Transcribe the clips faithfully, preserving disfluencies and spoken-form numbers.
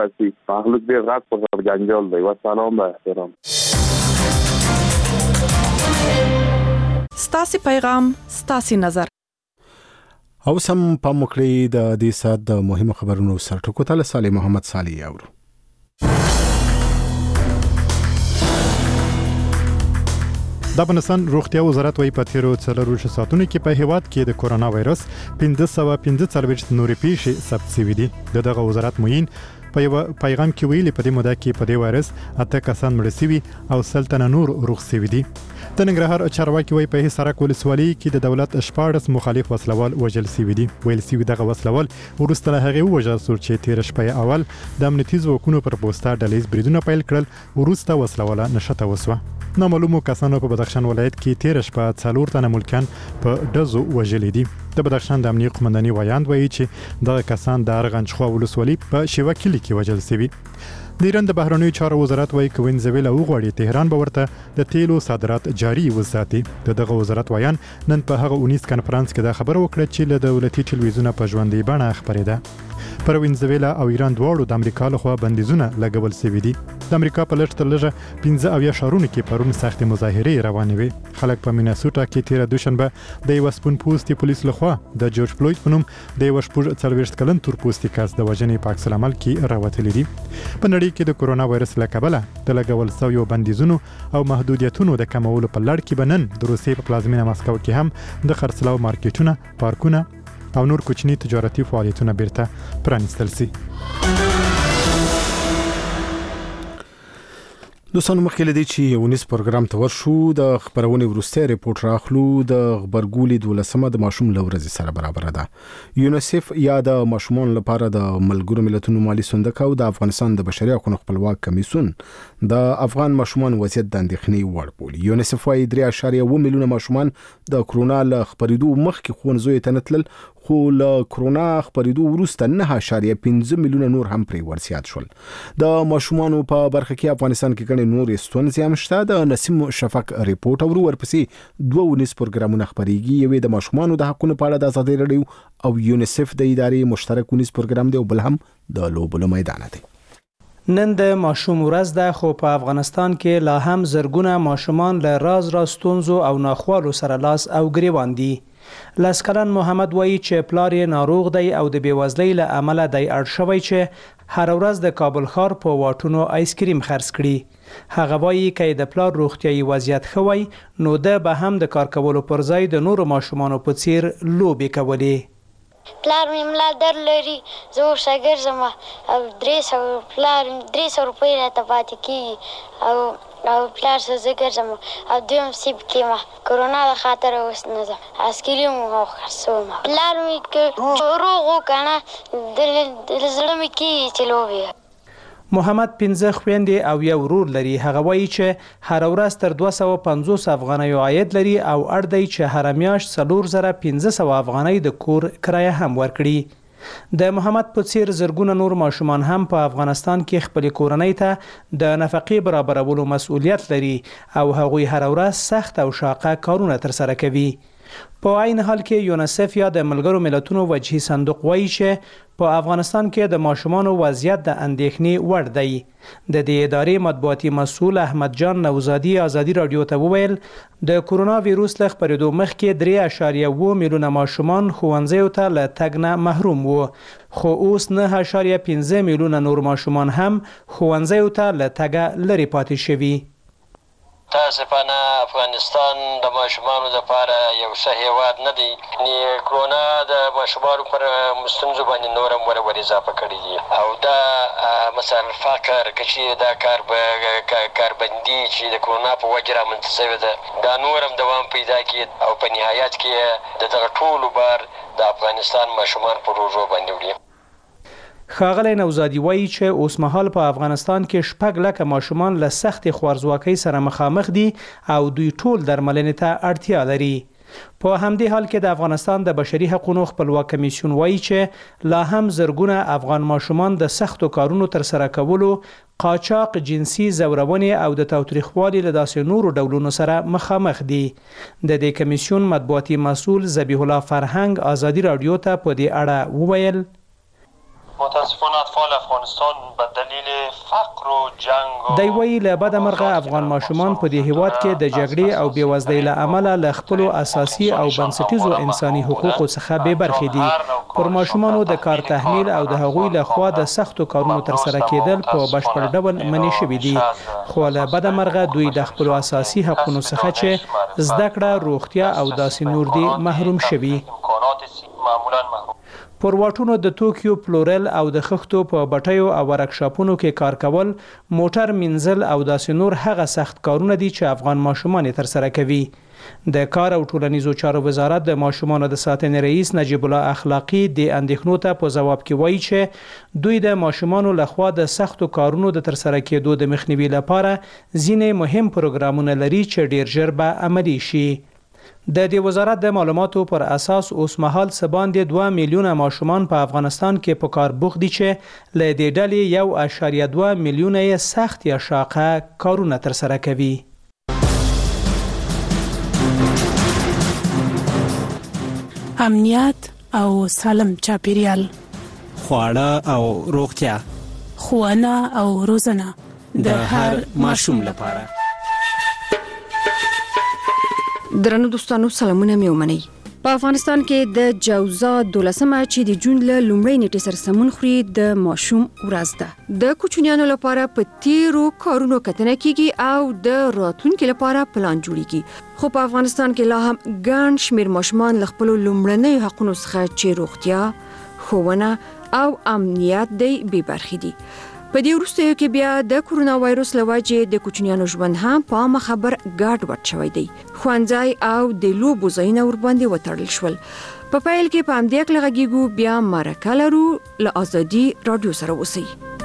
هستی مخلوق دیر غد پر جنجال دی و سلام به احترام. ستاسي پیغام ستاسي نظر. او سم په مکړی د دې سات د مهمو خبرونو سرټکو ته صالح محمد صالح اورو. د افغانستان روغتیا وزارت وايي په تیرو څلورو ساعتونو کې په هیواد کې د کورونا وایرس پنځه سوه پنځه څلوېښت نورې پیښې ثبت شوې دي. د دغه وزارت موین په یو پیغام کې ویلي په دې موده کې په دې وایرس اته کسان مړه شوي او سل تنه نور روغ شوي دي. د ننګرهار چارواکي وايي په حصارک ولسوالۍ کې د دولت شپاړس مخالف وسلوال وژل شوي دي. ویل شوي دغه وسلوال وروسته له هغې ووژل شول چې تېره شپه اول د امنیتي ځواکونو پر پوسټه ډلیز بریدونه پیل کړل، وروسته وسلواله نښته وسوه. نامعلومو کسانو په بدخشان ولایت کې تېره شپه څلور تنه ملکیان په ډزو وژلي دي. د بدخشان د امنیه قومنداني ویاند وایي چې دغه کسان د ارغندچخوا ولسوالۍ په شیوه کلي کې وژل شوي. د ایران د بهرنیو چارو وزارت وايي که وینزویلا وغواړي تهران به ورته د تیلو صادرات جاري وساتي. د دغه وزارت ویان نن په هغه اونیز کنفرانس کې دا خبره وکړه چې له دولتي ټلویزیونه په ژوندۍ بڼه خپرېده. پر وینزویلا او ایران دواړو د امریکا لخوا بندیزونه لګول شوي دي. د امریکا په لږ تر لږه پنځه اویا ښارونو کې پرون سختې مظاهرې روانې وې. خلک په میناسوټا کې تېره دوشنبه د یوه سپون پوستي پولیس لخوا د جورج فلوید په نوم د یوه شپږ څلوېښت کلن تور پوستي کس د وژنې په عکس العمل کې راوتلي دي. په نړۍ کې د کورونا وایرس له کبله د لګول شویو بندیزونو او محدودیتونو د کمولو په لړ کې به نن د روسیې په پلازمینه مسکو کې هم د خرڅلاو مارکیټونه، پارکونه او نور کوچني تجارتي فعالیتونه بیرته پرانیستل شي. دوستانو مخکې له دې چې یونیس پروګرام ته ورشو د خبرونې وروستی ریپورټ راخلو. د غبرګولي دولسمه د ماشوم له ورځې سره برابره ده. یونیسف یا د ماشومانو لپاره د ملګرو ملتونو مالي صندوق او د افغانستان د بشري حقوقو خپلواک کمیسیون د افغان ماشومان وضعیت د اندېښنې وړ بولي. یونیسف وايي درې اعشاریه اووه میلیونه ماشومان د کرونا له خپرېدو مخکې ښوونځیو ته نه تلل، خو له کرونا خپرېدو وروسته نهه اعشاریه پنځه میلیونه نور هم پرې ورزیات شول. د ماشومانو په برخه کې افغانستان کې ګڼې نورې ستونزې هم شته. د نسیم شفق ریپورټ اورو، ورپسې دوه ونیز پروګرامونه خپرېږي. یوې د ماشومانو د حقونو په اړه د ازادي راډیو او یونیسف د ادارې مشترک ونیز پروګرام دی او بل هم د لوبو له میدانه دی. نن د ماشوم ورځ ده، خو په افغانستان کې لا هم زرګونه ماشومان له راز راز ستونزو او ناخوالو سره لاس او ګریوان دي. لس کلن محمد وایي چې پلار یې ناروغ دی او د بېوزلۍ له امله دی اړ شوی چې هر ورځ د کابل ښار په واټونو آیسکریم خرڅ کړي. هغه وایي که یې د پلار روغتیایي وضعیت ښه وای نو ده به هم د کار کولو پر ځای د نورو ماشومانو په څیر لوبې کولې. پلار مې ملا درد لري، زه ورسره ګرځم او درې سوه پلار درې سوه روپۍ راته پاتې کېږي او او پلار سره زه ګرځم او دویم سیب کې ما کرونا د خاطره اوس نه ځم آیسکریم خرڅوم. پلار مې که روغ و که نه د زړه مې کېږي چې لوبې. محمد پنځه خویندې او یو ورور لري. هغه وایي چې هر ورځ تر دوه سوه پنځوس افغانیو عاید لري او اړ دی چې هره میاشت څلور زره پنځه سوه افغانۍ د کور کرایه هم ورکړي. د محمد په څیر زرګونه نور ماشومان هم په افغانستان کې خپلې کورنۍ ته د نفقې برابرولو مسؤلیت لري او هغوی هره ورځ سخت او شاقه کارونه ترسره کوي. په عین حال کې یونیسف یا د ملګرو ملتونو وجهي صندوق وایي چې په افغانستان کې د ماشومانو وضعیت د اندېښنې وړ دی. د دې ادارې مطبوعاتي مسؤل احمد جان نوزادي ازادي راډیو ته وویل د کرونا ویروس له خپرېدو مخکې درې اعشاریه اووه میلیونه ماشومان ښوونځیو ته له تګ نه محروم وو، خو اوس نهه اعشاریه پنځه میلیونه نور ماشومان هم ښوونځیو ته له تګه لرې پاتې شوي. متاسفانه افغانستان د ماشومانو لپاره یو ښه هیواد نه دی. کرونا د ماشومانو پر ستونزو باندې نور هم ور ور اضافه کړي دي او دا مثلا فقر که چې دا کار کاربندي چې د کرونا په وجه رامنځته شوې ده دا نور هم دوام پیدا کړي او په نهایت کې د دغه ټولو بار د افغانستان ماشومان په روژو باندې وړي. ښاغلی نوزادي وایي چې اوس مهال په افغانستان کې شپږ لکه ماشومان له سختې خوارځواکۍ سره مخامخ دي او دوی ټول درملنې ته اړتیا لري. په همدې حال کې د افغانستان د بشري حقوقو خپلواک کمیسیون وایي چې لا هم زرګونه افغان ماشومان د سختو کارونو ترسره کولو، قاچاق، جنسي ځورونې او د تاوتریخوالي له داسې نورو ډولونو سره مخامخ دي. د دې کمیسیون مطبوعاتي مسؤل ذبیح الله فرهنګ ازادي راډیو ته په دې اړه وویل متاسفانه اطفال افغانستان به دلیل فقر و جنگ دی وی له بده مرغه افغان ماشومان په دې هیواد کې د جګړې او بېوزلۍ له امله له خپلو اساسي او بنسټیزو انساني حقوقو څخه بې برخې دي. پر ماشومانو د کار تحمیل او د هغوی له خوا د سختو کارونو ترسره کېدل په بشپړ ډول منع شوي دي، خو له بده مرغه دوی د خپلو اساسي حقونو څخه چې زده کړه، روغتیا او داسې نور دي محروم شوي. پر واټونو د توکیو پلورل او د خښتو په بټیو او ورکشاپونو کې کار کول، موټر مینځل او داسې نور هغه سخت کارونه دي چې افغان ماشومان یې ترسره کوي. د کار او ټولنیزو چارو وزارت د ماشومانو د ساتنې رئیس نجیب الله اخلاقی د اندېښنو ته په ځواب کې وایي چې دوی د ماشومانو لخوا د سختو کارونو د ترسره کېدو د مخنیوي لپاره ځینې مهم پروګرامونه لري چې ډیر ژر به عملي شي. د دې وزارت د معلوماتو پر اساس اوس مهال څه باندې دوه میلیونه ماشومان په افغانستان کې په کار بوخت دي چې له دې ډلې یو اعشاریه دوه میلیونه یې سخت یا شاقه کارونه ترسره کوي. امنیت او سالم چاپیریال، خواړه او روغتیا، ښوونه او روزنه د هر ماشوم لپاره. درنو دوستانو سلامونه مې ومنئ. په افغانستان کې د جوزا دولسمه چې د جون له لومړۍ نیټې سره سمون خوري د ماشوم ورځ ده. د کوچنیانو لپاره په تیرو کارونو کتنه کیږي او د راتلونکي لپاره پلان جوړیږي. خو په افغانستان کې لا هم ګڼ شمېر ماشومان له خپلو لومړنیو حقونو څخه چې روغتیا، ښوونه او امنیت دی بې برخې دي. په دې وروستیو کې بیا د کورونا وایروس له وجې د کوچنیانو ژوند هم په عامه خبر ګډوډ شوی دی. ښوونځی او د لوبو ځایونه ورباندې وتړل شول. په پیل کې په همدې هکله غږیږو، بیا مرکه لرو. له ازادي راډیو سره اوسئ.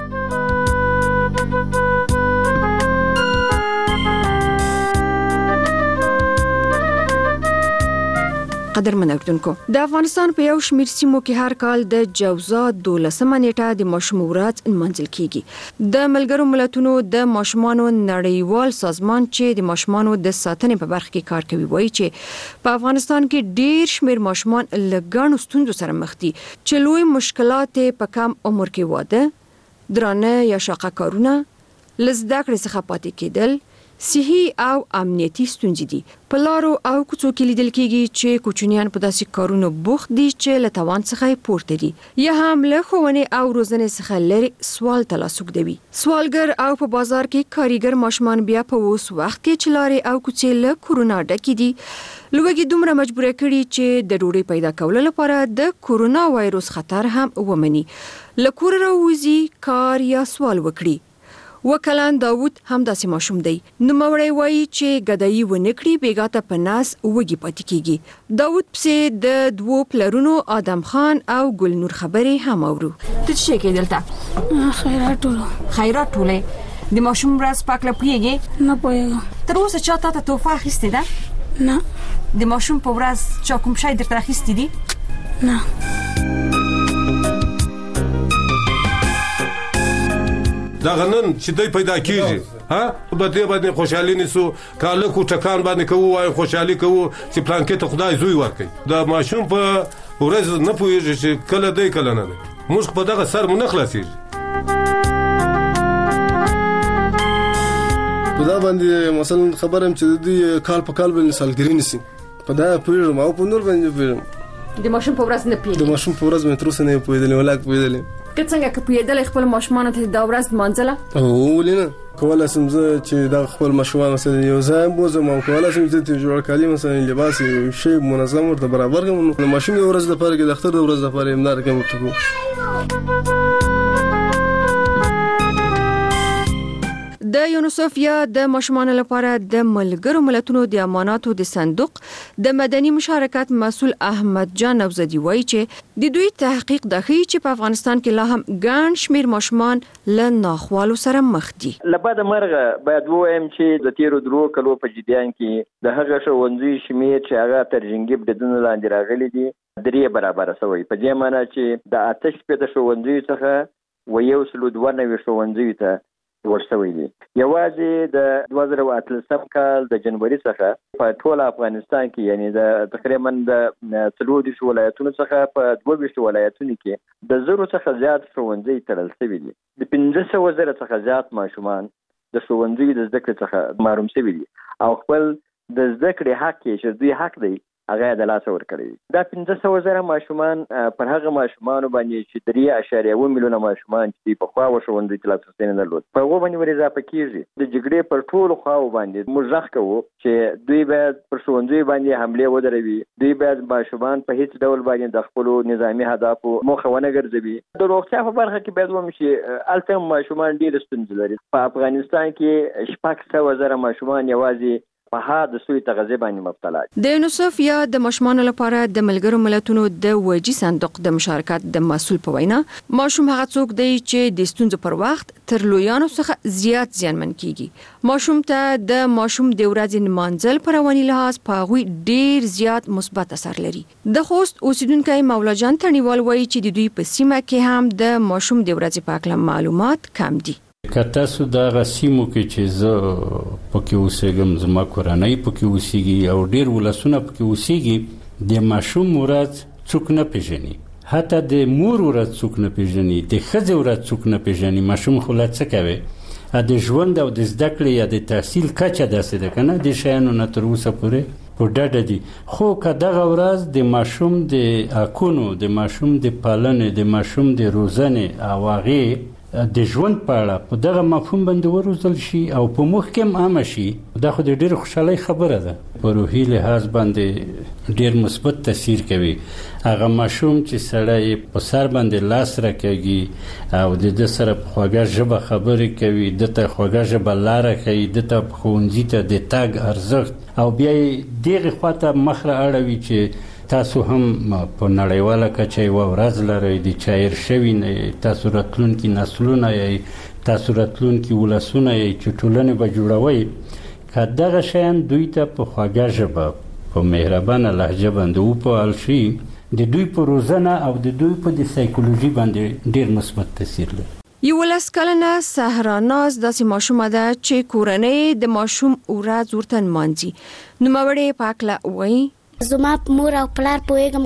قدرمن اوریدونکو، د افغانستان په یو شمېر سیمو کې هر کال د جوزا دولسمه نیټه د ماشوم ورځ نمانځل کیږي. د ملګرو ملتونو د ماشومانو نړیوال سازمان چې د ماشومانو د ساتنې په برخه کې کار کوي وایي چې په افغانستان کې ډیر شمېر ماشومان له ګڼو ستونزو سره مخ دي چې لوی مشکلات په کم عمر کې واده، درانه یا شاقه کارونه، له زده کړې څخه پاتې کېدل، صحي او امنیتي ستونزې دي. په لارو او کوڅو کې لیدل کېږي چې کوچنیان په داسې کارونو بوخت دي چې له توان څخه پورته دي، یا هم له ښوونې او روزنې څخه لري سوال تلاس اوږدوي. سوالګر او په بازار کې کاریګر ماشومان بیا په اوس وخت کې چې لارې او کوڅې له کورونا ډکې دي، لوږې دومره مجبوره کړي چې د ډوډۍ پیدا کولو لپاره د کورونا وایروس خطر هم ومني، له کوره راوځي، کار یا سوال وکړي. وکلان داوود هم داسې ماشوم دی. نوموړی وایي چې ګدایي ونه کړي بیګا ته په ناس وږي پاتې کیږي. داوود پسې د دوو پلرونو آدم خان او ګلنور خبرې هم اورو. ته څه کې دلته؟ خیرات ټولو. خیرات ټولې. د ماشوم ورځ پاکله پوهیږي؟ نه پوهیږم. تر اوسه چا تا ته تحفه اخیستې ده؟ نه. د ماشوم په ورځ چا کوم شی درته اخیستی دي؟ نه. دا غنن چې دوی پیدا کیږي، ها په دې باندې خوشحالي نسو کاله کو ټکان باندې کوو، وای خوشحالي کوو چې پلان کې ته خدای زوی ورکړي. دا ماشوم په ورځ نه پوهیږي چې کله دی کله نه دی. موږ په دغه سر مونږ خلاصيږي. په دا باندې مثلا خبرم چې دوی کال په کال باندې سالګری نسی په دا پوهیږم او په نور باندې پوهیږم. د ماشوم په ورځ نه پیږي. د ماشوم په ورځ مې تر اوسه نه پوهیدل ولا پوهیدل. که څنګه که پوهیدل خپل ماشومان ته دا ورځ منځله؟ او ولینه کوله سم زه چې دا خپل ماشومان مثلا یو ځای بوزم او کوله سم زه ته جوړ کالي مثلا لباس شی منظم ورته برابر کوم. ماشوم یو ورځ د پاره کې د اختر د ورځ د پاره امدار کوم ته. د یونیسف یا د ماشومان لپاره د ملګرو ملتونو د اماناتو د صندوق د مدني مشارکت مسؤل احمد جان نوزدي وایي چې د دوی تحقیق د ښیي چې په افغانستان کې لا هم ګڼ شمېر ماشومان له ناخوالو سره مخ دي. له بده مرغه باید ووایم چې د تیرو درو کلو په جریان کې د هغه ښوونځیو شمېر چې هغه تر جنګي بریدونو لاندې راغلي دي درې برابره شوی، په دې معنی چې د اته شپېته ښوونځیو څخه و یو سلو دوه نوي ښوونځیو ته ورشوي دي. یوازې د دوه زره اتلسم کال د جنوري څخه په ټول افغانستان کې یعنی د تقریبا د څلور دیرش ولایتونو څخه په دوه ویشت ولایتونو کې د زرو څخه زیات ښوونځي تړل شوي دي. د پنځه سوه زره څخه زیات ماشومان د ښوونځي د زده کړې څخه محروم شوي دي او خپل د زده کړې حق یې چې دوی حق دی هغه د لاسه ورکړی. دا پنځه سوه زره ماشومان پر هغه ماشومانو باندې چې درې اعشاریه اووه میلیونه ماشومان چې پخوا و ښوونځي ته لاسرسی نه درلود په هغو باندې ور اضافه کېږي. د جګړې پر ټولو خواو باندې موږ غږ کوو چې دوی باید پر ښوونځیو باندې حملې ودروي. دوی باید ماشومان په هیڅ ډول باندې د خپلو نظامي اهدافو موخه ونه ګرځوي. د روغتیا په برخه کې باید ووایو چې هلته ماشومان ډېرې ستونزې لري. په افغانستان کې شپږ سوه زره ماشومان یوازې په ها د سوی تغذیه باندې مبتلا دي. د یونیسف یا د ماشومانو لپاره د ملګرو ملتونو د وجی صندوق د مشارکت د مسؤل په وینا ماشوم هغه څوک دی چې د ستونزو پر وخت تر لویانو څخه زیات زیانمن کیږي. ماشوم ته د ماشوم د ورځې نمانځل په رواني لحاظ په هغوی ډیر زیات مثبت اثر لري. د خوست اوسیدونکو مولا جان تڼیوال وایي چې د دوی په سیمه کې هم د ماشوم د ورځې په اړه معلومات کم دي. که تاسو د غسیمو کې چې زه پکې اوسېږم زما کورنۍ پکې اوسېږي او ډېر ولسونه پکې اوسېږي د ماشوم ورځ څوک نه پیژني، حتی د مور ورځ څوک نه پیژني، د ښځې ورځ څوک نه پیژني. ماشوم خو لا څه کوي د ژوند او د زده کړې یا د تحصیل کچه داسې ده که نه د شیانو نه تر اوسه پورې په ډډه دي. خو که دغه ورځ د ماشوم د حقونو د ماشوم د پالنې د ماشوم د روزنې او هغې د ژوند په اړه په دغه مفهوم باندې وروزل شي او په موږ کې هم عامه شي دا خو د ډېرې خوشحالۍ خبره ده. په روحي لحاظ باندې ډېر مثبت تاثیر کوي. هغه ماشوم چې سړی په سر باندې لاس راکږي او د ده سره په خوږه ژبه خبرې کوي، ده ته خوږه ژبه لاره ښیي، ده ته ښوونځي ته د تګ ارزښت او بیا یې دغې خواته مخ را اړوي چې تاسو هم په نړیواله کچه یوه ورځ لرئ د چایر شوي نه یې، تاسو راتلونکي نسلونه یې، تاسو راتلونکي ولسونه یې چې ټولنې به جوړوئ. که دغه شیان دوی ته په خوږه ژبه په مهربانه لهجه باندې وپوهل شي د دوی په روزنه او د دوی په د سایکولوژي باندې ډېر مثبت تاثیر لري. یولس کلنه سهرا ناز داسې ماشومه ده چې کورنۍ د ماشوم ورځ ورته نمانځي. نوموړې په هکله وایي زما مور او پلار پوهېږم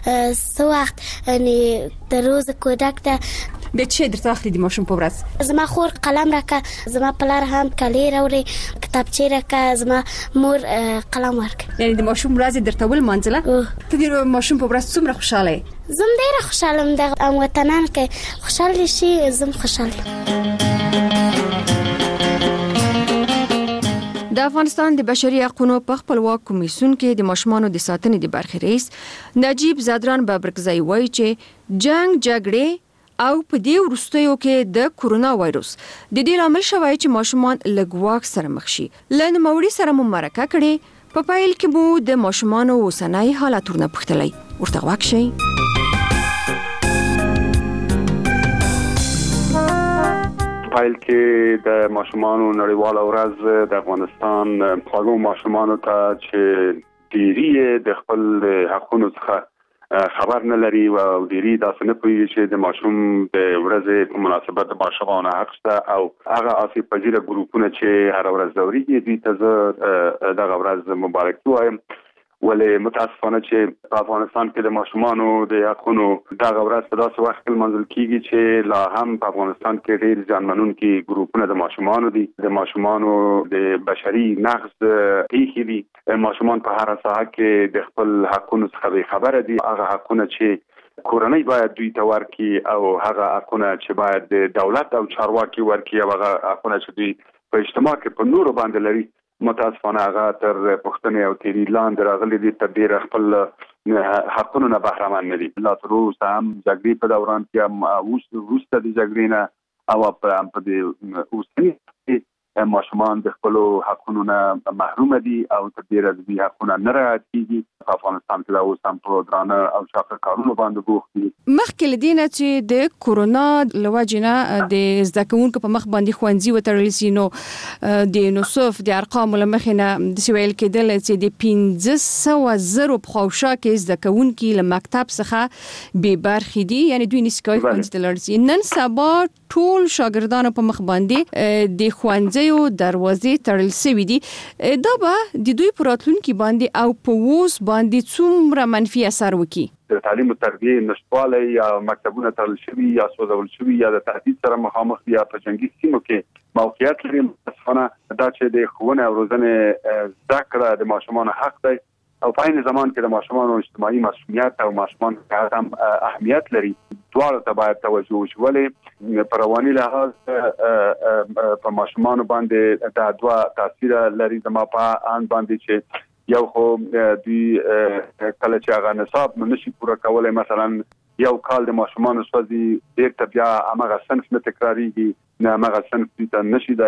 څه وخت یعنې د روز کودک ته د څه درته اخلي د ماشوم په ورځ؟ زما خور قلم راکړه، زما پلار هم کالي راوړي، کتابچې راکړه، زما مور قلم ورکړه. یعنې د ماشوم ورځ درته ولمانځله؟ ته د ماشوم په ورځ څومره خوشحاله یې؟ زه ډېره خوشحاله یم. د هموطنان کې خوشحاله شي زه هم خوشحاله یم. د افغانستان د بشري حقوقو په خپلواک کمیسیون کې د ماشومانو د ساتنې د برخې رئیس نجیب زادران بابرکزی وایي چې جنگ جګړې او په دې وروستیو کې د کورونا وایروس د دې لامل شوی چې ماشومان له ګواښ سره مخ شي. له نوموړي سره مو مرکه کړې. په پیل کې مو د ماشومانو اوسنۍ حالتونه پوښتلې. ورته غوږ شئ. پیل کې د ماشومانو نړیواله ورځ د افغانستان خوږو ماشومانو ته چې ډېری د خپل حقونو څخه خبر نه لري او ډېری داسې نه پوهېږي چې د ماشوم د ورځې په مناسبت د ماشومانو حق شته او هغه آسیب پذیره ګروپونه چې هره ورځ دورېږي دوی ته زه دغه ورځ مبارکي وایم. ولې متاسفانه چې په افغانستان کې د ماشومانو د حقونو دغه ورځ په داسې وخت کې لمانځل کېږي چې لا هم په افغانستان کې ډېر زیانمنونکي ګروپونه د ماشومانو دي. د ماشومانو د بشري نقض پېښې دي. ماشومان په هره ساحه کې د خپل حقونو څخه بې خبره دي. هغه حقونه چې کورنۍ باید دوی ته ورکړي او هغه حقونه چې باید د دولت او چارواکي ورکړي او هغه حقونه چې دوی په اجتماع کې په نورو باندې لري متاسفانه هغه تر پښتنې او تیری لاندې راغلي دي، تر ډېره خپل حقونو نه بهرمن نه دي. لا تر اوسه هم جګړې په دوران کې هم وروسته د جګړې نه او په د اوسني ماشومان د خپل حقونو نه محروم دي او تر ډیره د دې حقونو نه رعایت کیږي په افغانستان کې دا اوس هم په درانه او شاقه کارونو باندې بوخت دي. مخکې لدینه چې د کورونا لوجنه د زده کوونکو په مخ باندې خوندزي وتړل سي نو د نوسف د ارقام لمخینه د سویل کېدل چې د پنځه سوه زره په خوشا کې زده کوونکو له مکتب څخه به برخې دي یعنی دوی نسکای خوندزي تلل نن سبا ټول شاګردانو په مخ باندې د خوندزیو دروازې تړل شوې دي دا به د دوی پراتلونکو باندې او په ووس باندې څومره منفي اثر وکړي. د تعلیم او تربیه نشټواله یا مکتبونه تړل شوي یا سوځول شوي یا د تهدید سره مخامخ یا په جنگي سیمو کې موقعیت لري متاسفانه دا چې د ښوونې او روزنې زده کړه د ماشومانو حق دی او په عین زمان کې د ماشومانو اجتماعي مسؤلیت او ماشومان ته هم اهمیت لري. دواړو ته باید توجه وشي ولې په رواني لحاظ په ماشومانو باندې دا دوه تاثیر لري زما په ان باندې چې یو خو دوی کله چې هغه نصاب نشي پوره کولای مثلا یو کال د ماشومانو سوځي ډیر ته بیا هغه صنف نه تکراریږي نه هغه صنف ته نشي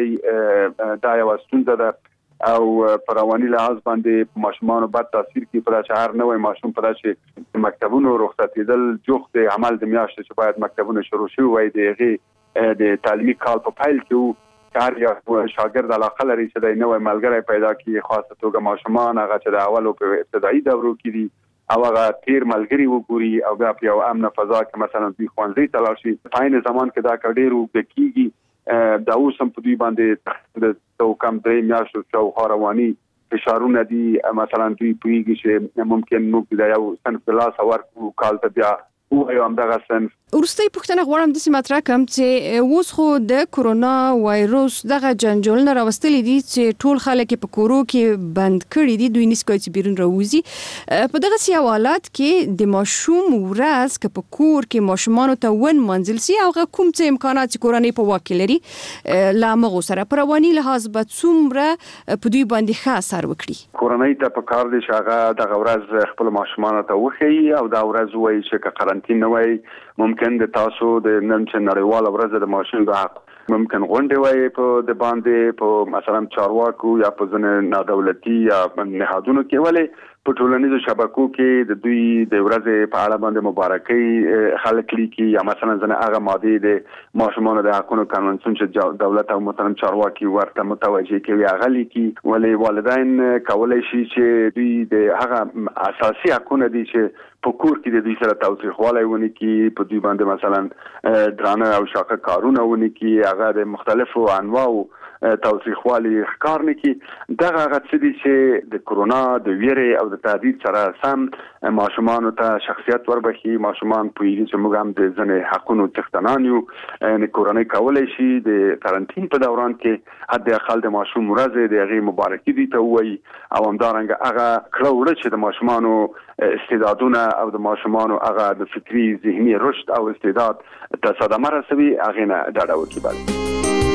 دایره دا یو ستونزه ده او په رواني لحاظ باندې ماشومانو بد تاثیر کوي په شهر نوې ماشوم په داسې مکتبونو رخصتېدل جوخت عمل د میاشتې چې باید مکتبونه شروع شي وای دیغه د تعلیمي کال په پایل کې هر یو شاګرد علاقه لري چې د نوې ملګری پیدا کړي خاصه توګه ماشومان هغه چې د اولو په ابتدایي دورو کې دي او هغه تیر ملګری وګوري او بیا په یو امن فضا کې مثلا دوی خوندې تلل شي په عین زمان کې دا کډېرو بکیږي دا اوس هم په دوی باندې د تو کم درې میاشتو څو رواني فشارونه دي مثلا دوی پوهیږي چې ممکن موږ د یو صنف لاس ورکو کال ته بیا او هم دغه صنف ورستي پښتنه غواړم د سیماترا کوم چې اوس خو د کورونا وایروس دغه جنجال نه راوستلې دي چې ټول خلک په کورو کې بند کړي دي دوی نسکوي چې بیرون راوځي په دغه سي حالات کې د ماشوم ورځ ک په کور کې ماشومان ته ون منزل سي او کوم څه امکانات کورنۍ په واکه لري لا مغو سره پرواني لحاظ به څومره په دوی باندې ښه اثر وکړي. کورنۍ ته په کار دي چې هغه دغه ورځ خپل ماشومان ته وخی او دا ورځ وایي چې قرنټین نه وای ممکن د تاسو د نن چې نړیواله ورځ د ماشوم د حق ممکن غونډه وای په د باندې په مثلا چارواکو یا په ځنه نادولتي یا نهادونو کې ولې په ټولنیزو شبکو کې د دوی د ورځې په اړه باندې مبارکي خلک لیکي یا مثلا ځنه هغه ماده د ماشومان د حقونو قانون چې دولت او محترم چارواکي ورته متوجه کوي هغه لیکي ولې والدین کولای شي چې دوی د هغه اساسي حقونه دي چې په کور کې د دوی سره توثیقوالی ونی کی په دوی باندې مثلا درانه او شاقه کارونه ونی کی هغه د مختلفو انواعو توثیقوالی ښکار نه کی دغه هغه څه دي چې د کورونا د ویرې او د تهدید سره سم ماشومان ته شخصیت وربخي ماشومان په یوه چې موږ هم د ځنې حقونو تختنان یو نه کورنۍ کولای شي د قرنټین په دوران کې حد اقل د ماشوم ورځ د هغه مبارکي دي ته وایي او همدارنګه هغه کړه چې د ماشومانو استعدادونه او د ماشومانو هغه د فکری ذهني رشد او استعداد ته صدمه رسوي هغه نه ډاډه وکړي.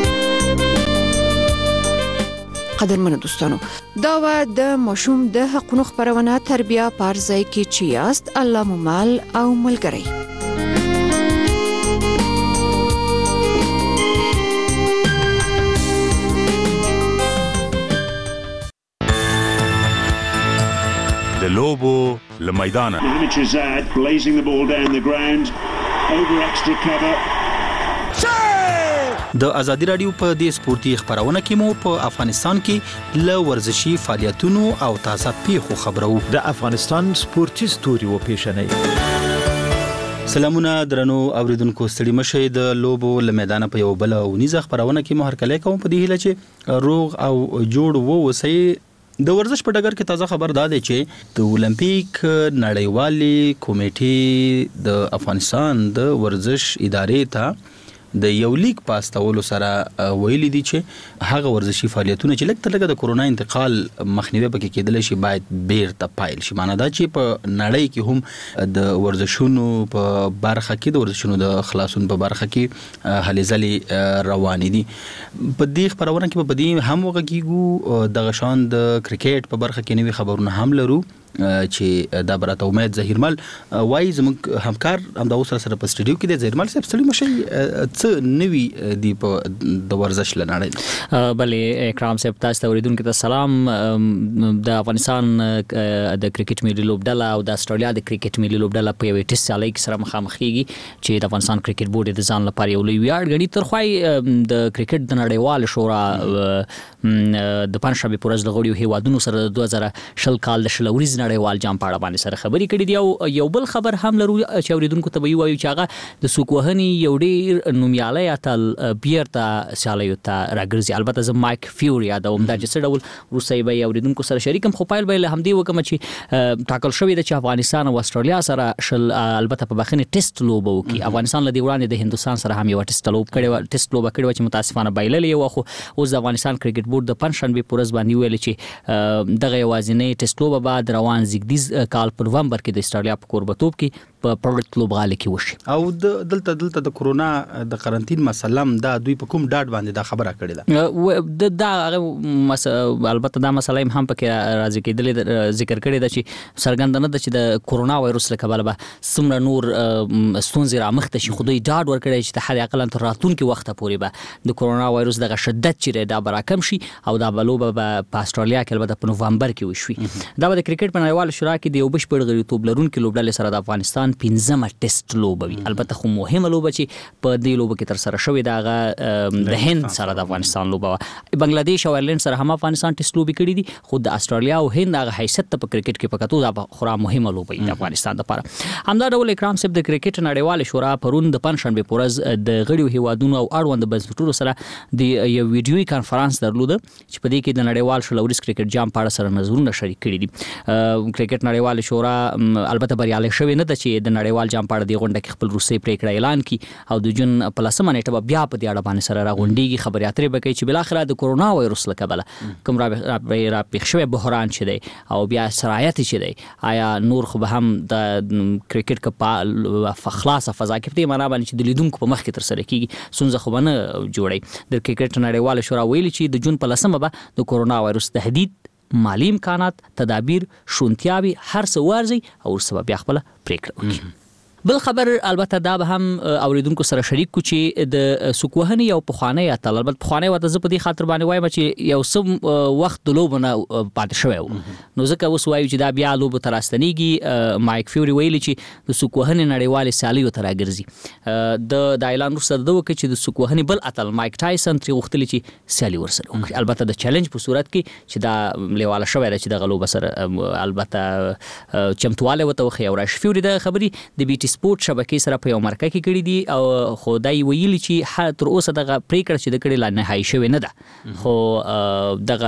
قدرمنو دوستانو دا و د ماشوم د حقوقو خبرونه تربیه پارځای کې چې یاست الله مو مال او ملګری. د لوبو له میدانه blazing the ball down the ground over extra cover. د ازادي رادیو په دې سپورتي خبرونه کې مو په افغانستان کې ل ورزشي فعالیتونو او تازه پیښو خبرو د افغانستان سپورتي ستوري و پیښنې. سلامونه درنو اوریدونکو ستړي مشه د لوبو له میدان په یو بل او نيزه خبرونه کې مو هرکله کوم په دې هله چې روغ او جوړ وو وسې د ورزش په ډګر کې تازه خبر دا دی چې د اولمپیک نړیوالي کمیټې د افغانستان د ورزش ادارې ته د یو لیک پاستولو سره ویلي دي چې هغه ورزشي فعالیتونه چې لکه لکه د کورونا انتقال مخنیوي پکې کېدل شي باید بیرته پایل شي. معنی دا چې په نړۍ کې هم د ورزشونو په برخه کې د ورزشونو د خلاصون په برخه کې هلې ځلې روانې دي. په دې خبرونه کې په دې هم وغږیږو د غشان د کرکټ په برخه کې نوي خبرونه هم لرو چې دا برته امید زهیرمل وای زموږ همکار هم د اوسره سره په سټډیو کې د زهیرمل صاحب ستړي مشي څه نوي دی په د ورزش لنړ بلې اکرام صاحب تاسو ته اوریدونکو ته سلام. د افغانستان د کرکټ ملي لوبډله او د استرالیا د کرکټ ملي لوبډله په یوه ټیسټ سیالۍ کې سره مخامخ کیږي چې د افغانستان کرکټ بورډ د ځان لپاره یو لوی ویاړ ګڼي. تر خوای د کرکټ د نړیوال شورا د پنځشنبه په ورځ د غړیو هیوادونو سره د دوه زره شل کال د شلوريز نړیوال جام په اړه باندې سره خبرې کړې دي او یو بل خبر هم لرو چې اوریدونکو ته وایو چې هغه د سوکوهني یو ډیر نومیالی اتل بیرته سیالیو ته راګرځي. البته زه مایک فیوري یادوم دا چې څه ډول روسي به اوریدونکو سره شریکم خو پایل به همدې وکم چې ټاکل شوی د چې افغانستان او استرالیا سره شل البته په بخښنه ټیسټ لوبو کې افغانستان له دی وړاندې د هندستان سره هم یو ټیسټ لوب کړي و ټیسټ لوب کړي چې متاسفانه بایللې و خو اوس د افغانستان کرکټ بورډ د پنځشنبه په ورځ باندې ویل چې دغه یوازینی ټیسټ لوب بعد روان زیږدیز کال په نومبر کې د استرالیا په کوربتوب کې په پروډکټ لوبغاله کې وشي او د دلته دلته د کورونا د قرنټین مسلم دا دوی په کوم ډاډ باندې دا خبره کړې ده د دا البته دا مسله هم پکې راځي کېدل ذکر کړی دا چې سرګند نه د چې د کورونا وایروس له کبله به څومره نور ستونزې رامخته شي خو دوی ډاډ ورکړی چې د حد اقل تر راتلونکي وخته پورې به د کورونا وایروس دغه شدت چې دا به راکم شي او دا به لوبه په استرالیا کې البته په نومبر کې وشي. دا به د کرکټ په نړیوال شورا کې د یو بشپړ غړیتوب لرونکي لوبډلې سره د افغانستان پنځمه ټیسټ لوبه وي. البته خو مهمه لوبه چې په دې لوبه کې تر سره شوې دا د هند سره د افغانستان لوبه بنگلاديش او ایرلند سره هم افغانستان ټیسټ لوبي کړې دي خو د استرالیا او هند هغه حیثیت په کرکټ کې پکاتو دا خورا مهمه لوبه د افغانستان لپاره. همدا ډول اکرام صاحب د کرکټ نړیوال شورا پرون د پنځشنبه په ورځ د غړیو هیوادونو او اړوند بنسټونو سره د یو ویډیوي کانفرنس درلوده چې په دې کې د نړیوال شلوريز کرکټ جام په اړه سره نظرونه شریک کړي دي. کرکټ نړیوال شورا البته بریالي شوی نه ده چې د نړیوال جام په اړه د غونډه کې خپل روسي پریکړه اعلان کړي او د جون په لسمه نیټه بیا په دې اړه باندې سره راغونډيږي خبري اترې به کوي چې بل اخر د کورونا وایروس له کبله کوم را را پېښ شوی بحران چې دی او بیا سرایت چې دی آیا نور خو به هم د کرکټ په خلاصه فضا کې په معنا باندې چې د لیدونکو په مخ کې تر سره کیږي سنځه خو نه جوړي. د کرکټ نړیوال شورا ویلي چې د جون په لسمه به د کورونا وایروس تهدید مالی امکانات تدابیر شونتیاوي هر څه ورزي او سبب بیا خپل پریکړه وکړي. بل خبر البته دا به هم اوریدونکو سره شریک کو چې د سوکوهني او پخوانی اتل البته پخوانی وته ز په دې خاطر باندې وایم چې یو سم وخت د لوبونه پاتې شوی نو ځکه اوس وایو چې دا بیا لوب تر استنیږي. مایک فیوري ویلي چې د سوکوهني نړیوال سیالیو تر راګرځي د د اعلان وروسته د وکړي چې د سوکوهني بل اتل مایک ټایسن تری غوښتل چې سیالي ورسره وکړي البته د چیلنج په صورت کې چې دا لیواله شوی دی چې د غلوب سره البته چمتواله وته خو راش فیوري د خبري د بي ټي سپورت شبکې سره په یو مرکه کې کړی دي او خدای ویلي چې هر تر اوسه دغه پریکړه چې د کړي لا نهایی شوی نه ده خو دغه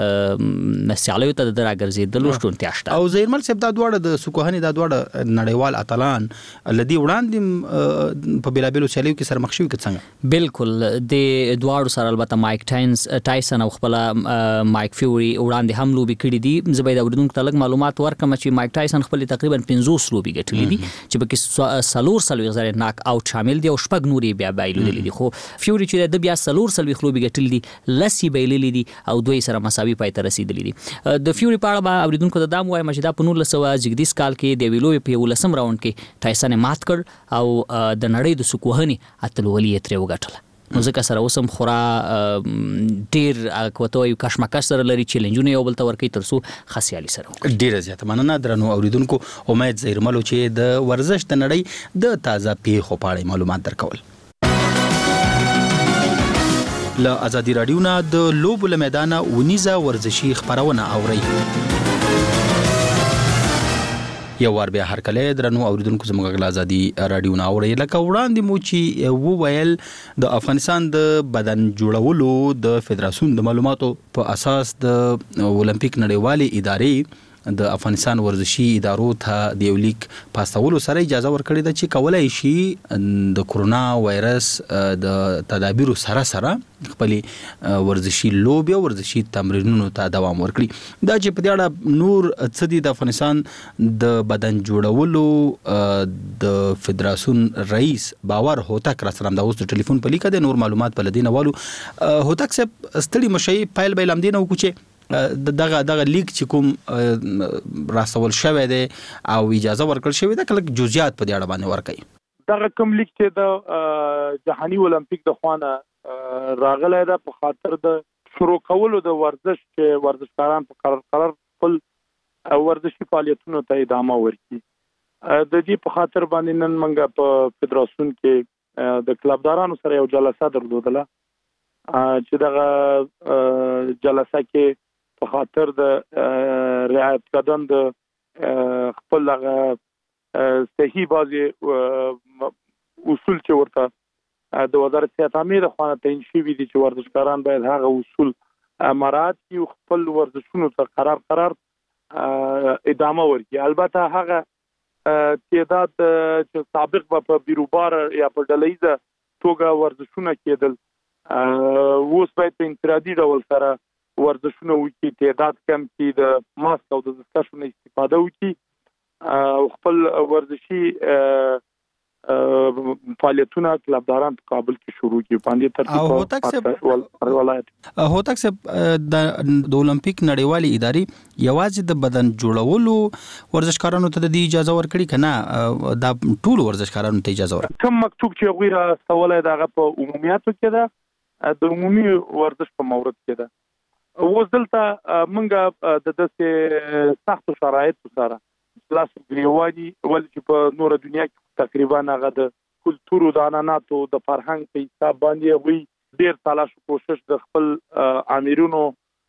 نسیالیو ته د راګرځېدلو شتونتیا شته. او زیرمل صاحب دا دواړه د سوکوهني دا دواړه نړیوال اتلان لدی وړاندې په بیلابلو سیالیو کې سره مخ شوي څنګه بالکل د دواړو سره البته مایک ټاینز ټایسن او خپل مایک فیوري وړاندې هم لوبي کړي دي. زبید اوریدونکو ته لږ معلومات ورکړم چې مایک ټایسن خپل تقریبا پنځوس لوبي ګټلې دي چې پکې سلور سلوي غزر ناک اوټ شامل دي او شپږ نوري بیا بایلول دي خو فیوري چې د بیا سلور سلوي خلوبي ګټل دي لسی بایلل دي او دوی سره مساوي پای ته رسیدلې دي. د فیوري په اړه به اوریدونکو ته دام وایم چې دا په نولس سوه زیږدیز کال کې د ویلوي په ولسم راوند کې ټایسن مات کړ او د نړۍ د سوکوهني اتلولي ترې وګټله. نو ځکه سره اوسم خورا ډیر کوتوي کشمکش سره لري چیلنجونه یو بل ته ورکی ترسو خاصیالي سره ډیر زیاته مننه درنو اوریدونکو امید زیرملو چې د ورزش د نړۍ د تازه پیښو په اړه معلومات درکول. له ازادي رادیو نه د لوبو له میدانه ونیزه ورزشي خبرونه اوري. یو ور بیا هر کله درنو اوریدونکو زموږ غلا ازادي رادیو نه اوري لکه وړاندې مو چې وو ویل د افغانستان د بدن جوړولو د فدراسیون د معلوماتو په اساس د اولمپیک نړیوالې ادارې د افغانستان ورزشي ادارو ته د یو لیک پاستولو سره اجازه ورکړې ده چې کولای شي د کورونا وایرس د تدابیرو سره سره خپل ورزشي لوبي او ورزشي تمرینونو ته دوام ورکړي. دا چې په دې اړه نور څه دي د افغانستان د بدن جوړولو د فدراسیون رئیس باور هوتک را سره د اوس د ټلیفون په لیکه د نور معلومات په لدینه والو هوتک صاحب ستړي مشي پایل بیل امدینه وکړي دغه دغه لیک چې کوم راسول شوی دی او اجازه ورکړل شوی ده کله جزئیات په دې اړه باندې ورکړي. دغه کوم لیک چې د جهاني اولمپیک د خوانه راغلی ده په خاطر د شروع کولو د ورزش چې ورزشکاران په قرار قرار خپل ورزشي فعالیتونو ته ادامه ورکړي. د دې په خاطر باندې نن موږ په فدراسیون کې د کلبدارانو سره یو جلسه درلودله چې دغه جلسه کې په خاطر د رعایت کردن د خپل هغه صحیح بازي اصول چې ورته د وزارت صحت عامه د خوانه تعین شوي دي چې ورزشکاران باید هغه اصول مراعات کړي خپل ورزشونو ته قرار قرار ادامه ورکړي. البته هغه تعداد چې سابق په بیروبار یا په ډلهیزه توګه ورزشونه کېدل اوس باید په انفرادي ډول سره ورزشونه وکړي، تعداد کم کړي، د ماسک او د دستکشو استفاده وکړي او خپل ورزشي فعالیتونه کلبداران په کابل کې شروع کړي. باندې ترتیب ولایت هوتک صاحب د اولمپیک نړیوالې ادارې یوازې د بدن جوړولو ورزشکارانو ته د اجازه ورکړي کنه دا ټول ورزشکارانو ته اجازه ورکړي؟ کوم مکتوب چې غوړه استولای دغه په عمومیاتو کې ده د عمومي ورزش په مورد کې ده. اوس دلته موږ د داسې سختو شرایطو سره لاس ګریواني ول چې په نور دنیا کې تقریبا هغه د کلتور او د عنعناتو د فرهنګ په حساب باندې وی ډیر تلاش کوشش د خپل امیرونو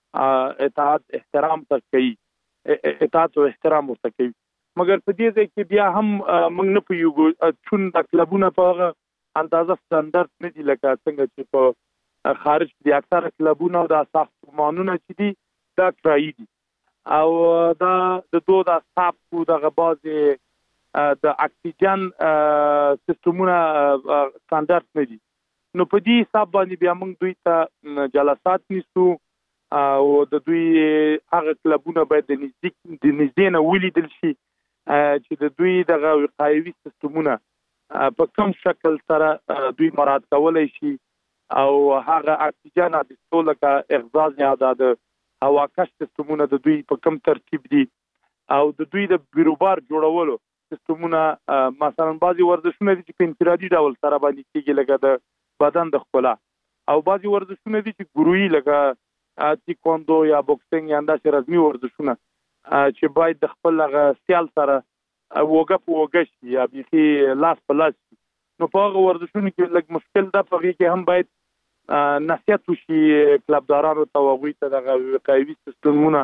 اطاعت احترام ته کوي اطاعت او احترام ورته کوي. مګر په دې ځای کې بیا هم موږ نه پوهیږو چون د کلبونو په اندازه ستاندرد نه دي لکه څنګه چې په خارج کې اکثر کلبونو د ساختمانونو چې دي دا کرایي دي او دا د دوه د صاحب د غبازي د اکسیجن سیستمونه ستاندرد نه دي. نو په دې حساب باندې بیا موږ دوی ته جلسات نیسو او د دوی هغه کلبونه باید د نزدیک د نږدې نه ولیدل شي چې د دوی د وقایوي سیستمونه په کوم شکل سره دوی مراعات کولای شي او هغه اکسیجن د ټولکه اغزاز یا د هوا کش سیستمونه د دوی په کوم ترتیب دي او د دوی د بیروبار جوړولو سیستمونه مثلا بعضي ورزشونه دي چې په انفرادي ډول سره باندې کېږي لکه د بدن د ښکلا او بعضي ورزشونه دي چې ګروهي لکه تایکوندو یا بوکسینګ یا انداسې رسمي ورزشونه چې باید د خپل هغه سیال سره وګه په وګه شي یا بيخي لاس په لاس. نو په هغه ورزشونو کې لږ مشکل ده، په هغې کې هم باید نصیحت وشي کلبدارانو ته او هغوی ته دغه وقایوي سیستمونه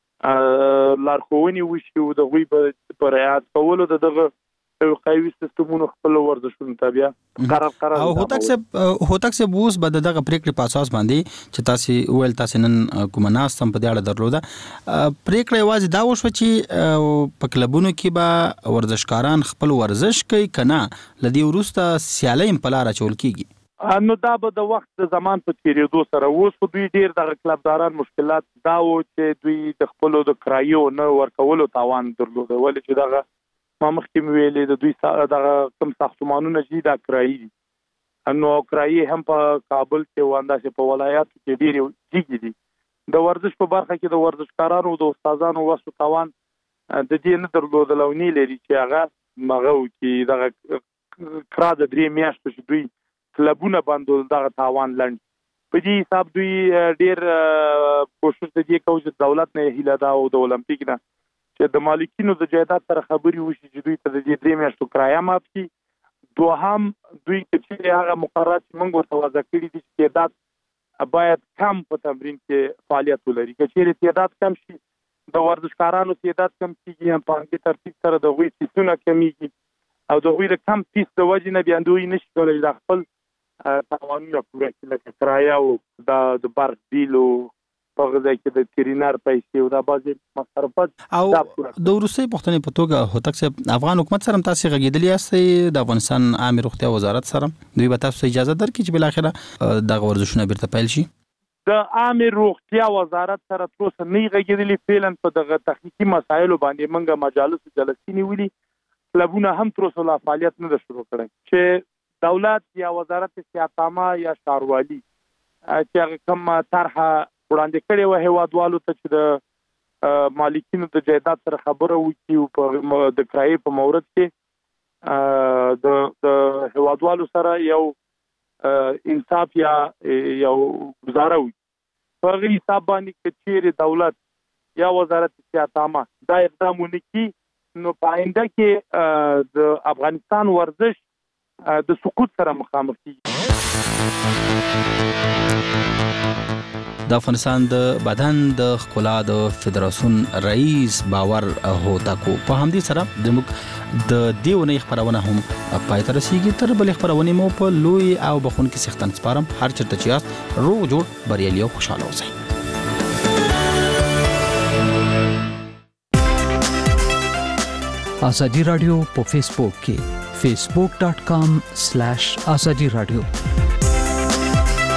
لارښوونې وشي او د هغوی په رعایت کولو د دغه وقایوي سیستمونو خپل ورزشونو ته بیا قرار قرار او هوتک صاحب هوتک صاحب اوس به دغه پریکړې په اساس باندې چې تاسو ویل تاسو نن کومه ناستم په دې اړه درلوده پریکړه یوازې دا وشوه چې په کلبونو کې به ورزشکاران خپل ورزش کوي کنه لدی ورسته سیالۍ په لار اچول کیږي؟ نو دا به د وخت د زمان په تیریدو سره اوس په دوی ډیر د کلبداران مشکلات دا و چې دوی د خپل د کرایو نه ورکولو توان درلود ولې چې دغه ما مخکې ویلې د دوی دغه کوم ساختمانونه چې دا کرایي دي نو کرایي هم په کابل کې واندا په ولایاتو کې ډیر جګ دي. د ورزش په برخه کې د ورزشکارانو او د استادانو وسو توان د دې نه درلود لونی لري چې هغه مغو کې دغه کرا د درې میاشتو چې دوی کلبونه باندې دغه تاوان لند په دې حساب دوی ډیر کوشش کوي چې دولت نه هیله دا او د اولمپیک نه چې د مالکینو د جایداد سره خبري وشي چې دوی ته د دې درې میاشتو کرایه ماف کړي. دوهم دوی چې هغه مقررات موږ ورته وضع کړي دي چې تعداد باید کم په تمرین کې فعالیت ولري. که چیرې تعداد کم شي د ورزشکارانو تعداد کم کیږي هم په دې ترتیب سره د غوي فیسونه کمیږي او د غوي د کم فیس د وجې نه بیا دوی نشي کولای د خپل قوانینو پوره کړي لکه کرایه او د برق بیل او په غځای کې د ترینر پیسې او د بازي مصرفات او د روسي پښتنې په توګه هوتک صاحب افغان حکومت سره تاسو غږیدلی یاستئ د افغانستان عامه روغتیا وزارت سره دوی به تاسو اجازه درکړي چې بل اخره د ورزشونه بیرته پیل شي؟ د عامه روغتیا وزارت سره تر اوسه نه غږیدلی فعلا په دغه تخنیکی مسایلو باندې موږ مجالس جلسې نیولې کلبونه هم تر اوسه لا فعالیت نه شروع کړي چې دولت یا وزارت صحت عامه یا شاروالي چې کوم طرحه وړاندې کړی و هیوادوالو ته چې د مالکینو د جایداد سره خبره وکړي او په د کرایې په مورد کې د د هیوادوالو سره یو انصاف یا یو گزاره وي په هغه حساب باندې چې چیرې دولت یا وزارت صحت عامه دا اقدام ونکړي نو په آینده کې د افغانستان ورزش د سقوط سره مخامخ کیږي. د افغانستان د بدن د ښکلا د فدراسیون رئیس باور هوتاکو په همدې سره د موږ د دیونې خبرونه هم پای ته رسیدي. تر بل خبرونه مو په لوی او بخون کې سختن سپارم. هر چرته چې یاست روغ جوړ بریالي او خوشاله اوسئ. آزادی رادیو په فیسبوک کې facebook dot com slash azadi radio